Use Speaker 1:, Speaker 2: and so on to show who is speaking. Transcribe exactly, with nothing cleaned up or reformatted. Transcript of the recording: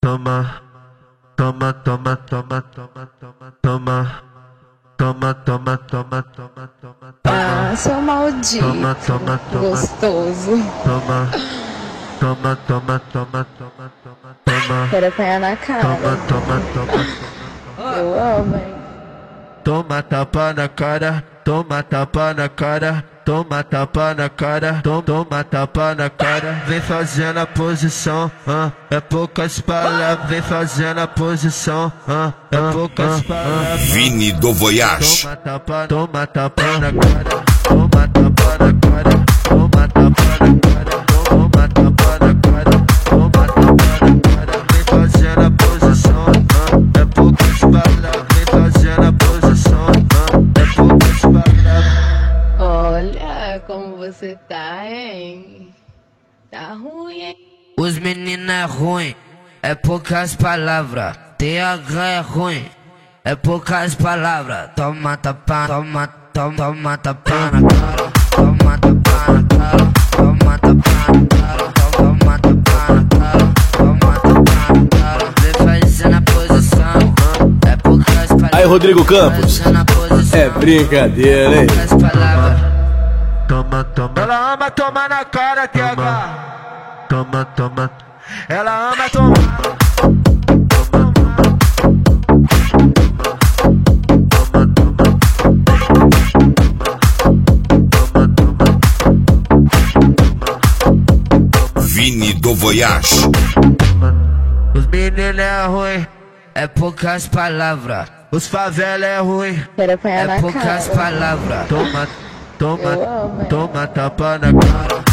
Speaker 1: Toma, toma, toma, toma, toma, toma, toma, toma, toma, toma, toma, toma.
Speaker 2: Ah, seu maldito,
Speaker 1: Toma, toma, toma,
Speaker 2: gostoso.
Speaker 1: toma, toma, toma, toma, toma, toma, toma.
Speaker 2: Quero apanhar na cara.
Speaker 1: Toma, toma, toma, toma.
Speaker 2: Eu amo, hein?
Speaker 1: Toma tapa na cara, toma tapa na cara, toma tapa na cara, toma, toma tapa na cara. Vem fazendo a posição, ah, é poucas palavras. Vem fazendo a posição, ah, é poucas palavras.
Speaker 3: Vini do Voyage.
Speaker 1: Toma tapa, toma tapa na cara, toma tapa na cara, toma tapa na cara, toma tapa na cara, toma tapa na cara. Vem fazendo a posição, ah, é poucas palavras. Vem fazendo a posição, ah, é poucas palavras.
Speaker 2: Olha como você tá, hein? Tá ruim, hein?
Speaker 4: Os meninos é ruim, é poucas palavras. T H é ruim, é poucas palavras. Toma tapa, toma, toma, toma tapa na cara. Toma tapa na cara, toma tapa na cara. Toma tapa na cara, toma tapa na cara. Vem fazendo a posição, é poucas palavras.
Speaker 5: Aí, Rodrigo Campos, é brincadeira, hein?
Speaker 4: Poucas palavras.
Speaker 1: Toma, toma. Ela ama tomar na cara, T H. Toma, toma. Ela ama tomar. Toma, toma. Toma, toma. Toma, toma.
Speaker 3: Vini do Voyage.
Speaker 1: Os meninos é ruim,
Speaker 4: É poucas palavras.
Speaker 1: os favela é ruim,
Speaker 2: Quero apanhar
Speaker 4: É
Speaker 2: na
Speaker 4: poucas
Speaker 2: cara.
Speaker 4: palavras.
Speaker 1: toma, toma,
Speaker 2: Eu amo, hein?
Speaker 1: toma tapa na cara.